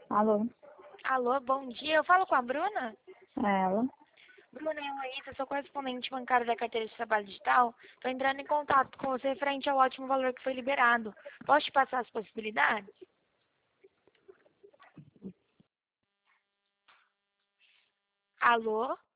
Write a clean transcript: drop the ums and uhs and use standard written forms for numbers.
Alô, Alô, bom dia. Eu falo com a Bruna? é ela? Bruna, eu, Laísa, sou correspondente bancária da carteira de trabalho digital. Estou entrando em contato com você referente ao ótimo valor que foi liberado. Posso te passar as possibilidades? Alô?